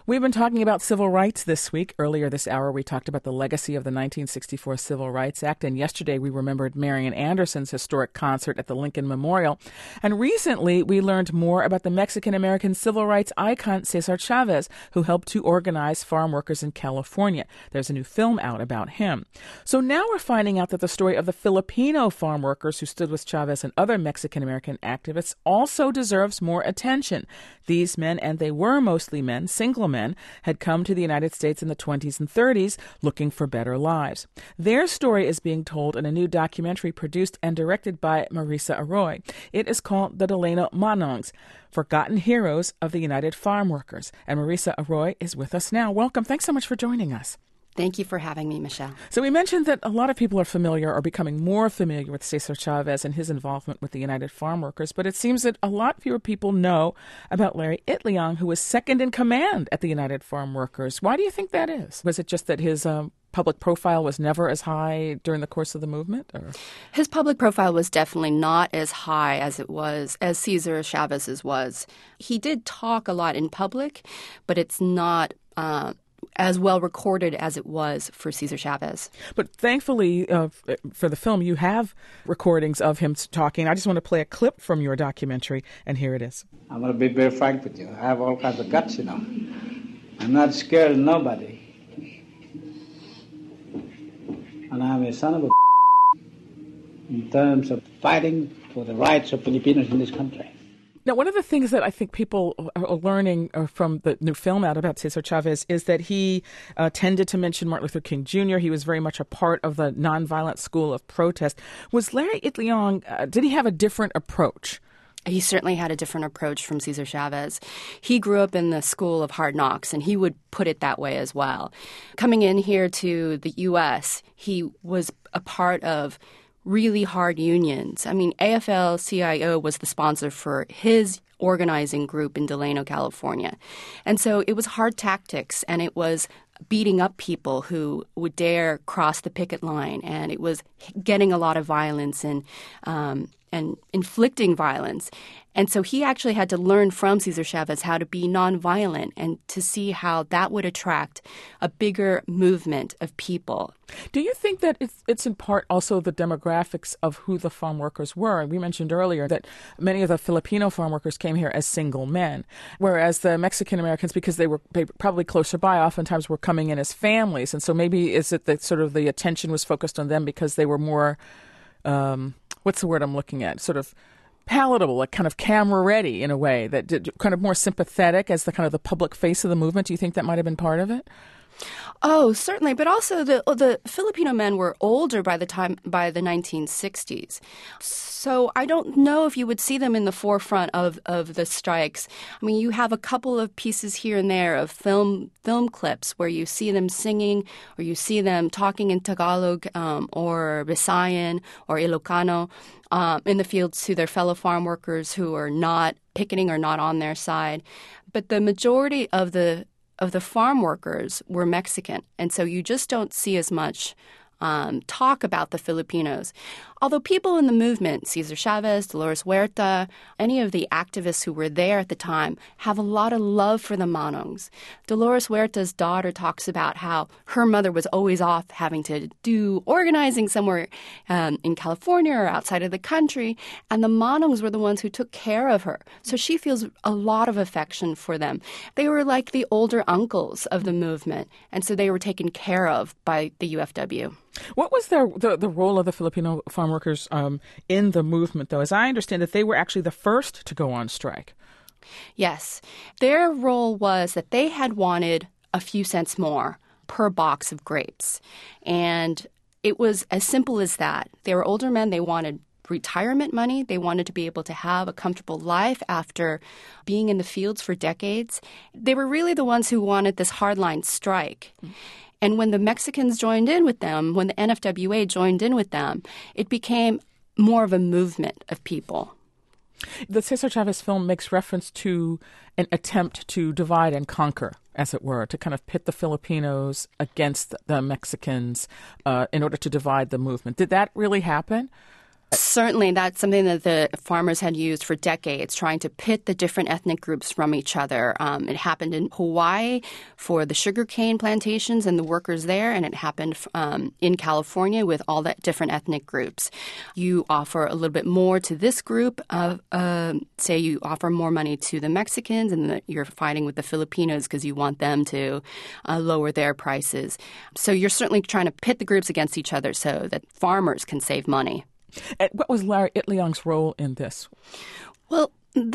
We've been talking about civil rights this week. Earlier this hour, we talked about the legacy of the 1964 Civil Rights Act, and yesterday we remembered Marian Anderson's historic concert at the Lincoln Memorial. And recently, we learned more about the Mexican-American civil rights icon Cesar Chavez, who helped to organize farm workers in California. There's a new film out about him. So now we're finding out that the story of the Filipino farm workers who stood with Chavez and other Mexican-American activists also deserves more attention. These men, and they were mostly men, single men, had come to the United States in the 20s and 30s looking for better lives. Their story is being told in a new documentary produced and directed by Marisa Arroyo. It is called The Delano Manongs, Forgotten Heroes of the United Farm Workers. And Marisa Arroyo is with us now. Welcome. Thanks so much for joining us. Thank you for having me, Michelle. So we mentioned that a lot of people are familiar or becoming more familiar with Cesar Chavez and his involvement with the United Farm Workers, but it seems that a lot fewer people know about Larry Itliong, who was second in command at the United Farm Workers. Why do you think that is? Was it just that his public profile was never as high during the course of the movement? Or? His public profile was definitely not as high as it was, as Cesar Chavez's was. He did talk a lot in public, but it's not as well recorded as it was for Cesar Chavez. But thankfully, for the film, you have recordings of him talking. I just want to play a clip from your documentary, and here it is. I'm going to be very frank with you. I have all kinds of guts, you know. I'm not scared of nobody. And I'm a son of a in terms of fighting for the rights of Filipinos in this country. Now, one of the things that I think people are learning from the new film out about Cesar Chavez is that he tended to mention Martin Luther King Jr. He was very much a part of the nonviolent school of protest. Was Larry Itliong, did he have a different approach? He certainly had a different approach from Cesar Chavez. He grew up in the school of hard knocks, and he would put it that way as well. Coming in here to the U.S., he was a part of really hard unions. I mean, AFL-CIO was the sponsor for his organizing group in Delano, California. And so it was hard tactics, and it was beating up people who would dare cross the picket line, and it was getting a lot of violence and inflicting violence. And so he actually had to learn from Cesar Chavez how to be nonviolent and to see how that would attract a bigger movement of people. Do you think that it's in part also the demographics of who the farm workers were? We mentioned earlier that many of the Filipino farm workers came here as single men, whereas the Mexican Americans, because they were probably closer by, oftentimes were coming in as families. And so maybe is it that sort of the attention was focused on them because they were more, what's the word I'm looking at, sort of palatable, like kind of camera ready in a way, that kind of more sympathetic as the kind of the public face of the movement? Do you think that might have been part of it? Oh, certainly. But also the Filipino men were older by the 1960s. So I don't know if you would see them in the forefront of the strikes. I mean, you have a couple of pieces here and there of film clips where you see them singing or you see them talking in Tagalog or Visayan or Ilocano in the fields to their fellow farm workers who are not picketing or not on their side. But the majority of the farm workers were Mexican, and so you just don't see as much talk about the Filipinos. Although people in the movement, Cesar Chavez, Dolores Huerta, any of the activists who were there at the time, have a lot of love for the Manongs. Dolores Huerta's daughter talks about how her mother was always off having to do organizing somewhere in California or outside of the country, and the Manongs were the ones who took care of her. So she feels a lot of affection for them. They were like the older uncles of the movement, and so they were taken care of by the UFW. What was the role of the Filipino farm workers in the movement, though? As I understand it, they were actually the first to go on strike. Yes. Their role was that they had wanted a few cents more per box of grapes. And it was as simple as that. They were older men. They wanted retirement money. They wanted to be able to have a comfortable life after being in the fields for decades. They were really the ones who wanted this hardline strike. And when the Mexicans joined in with them, when the NFWA joined in with them, it became more of a movement of people. The Cesar Chavez film makes reference to an attempt to divide and conquer, as it were, to kind of pit the Filipinos against the Mexicans in order to divide the movement. Did that really happen? Certainly, that's something that the farmers had used for decades, trying to pit the different ethnic groups from each other. It happened in Hawaii for the sugarcane plantations and the workers there, and it happened in California with all the different ethnic groups. You offer a little bit more to this group, say you offer more money to the Mexicans, and you're fighting with the Filipinos because you want them to lower their prices. So you're certainly trying to pit the groups against each other so that farmers can save money. And what was Larry Itliong's role in this? Well,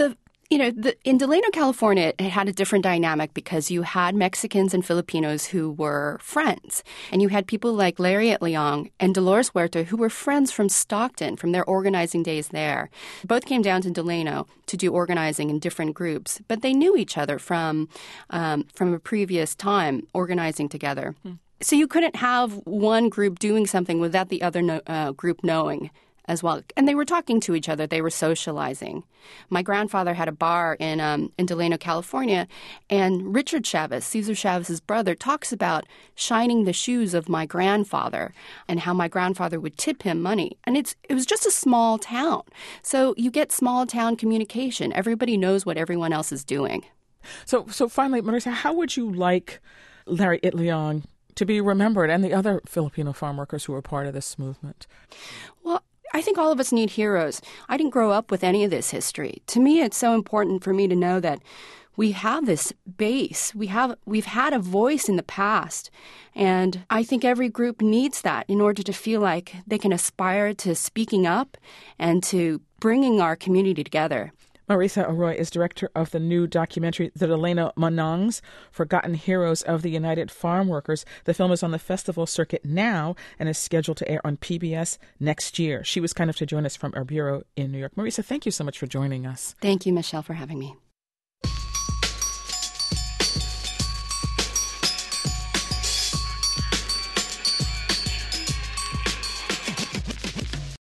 in Delano, California, it had a different dynamic because you had Mexicans and Filipinos who were friends. And you had people like Larry Itliong and Dolores Huerta who were friends from Stockton, from their organizing days there. Both came down to Delano to do organizing in different groups, but they knew each other from a previous time organizing together. So you couldn't have one group doing something without the other group knowing as well. And they were talking to each other. They were socializing. My grandfather had a bar in Delano, California, and Richard Chavez, Cesar Chavez's brother, talks about shining the shoes of my grandfather and how my grandfather would tip him money. And it was just a small town. So you get small town communication. Everybody knows what everyone else is doing. So finally, Marisa, how would you like Larry Itliong to be remembered and the other Filipino farm workers who were part of this movement? Well, I think all of us need heroes. I didn't grow up with any of this history. To me, it's so important for me to know that we have this base. We've had a voice in the past. And I think every group needs that in order to feel like they can aspire to speaking up and to bringing our community together. Marisa Arroyo is director of the new documentary, The Delano Manongs, Forgotten Heroes of the United Farm Workers. The film is on the festival circuit now and is scheduled to air on PBS next year. She was kind enough to join us from our bureau in New York. Marisa, thank you so much for joining us. Thank you, Michelle, for having me.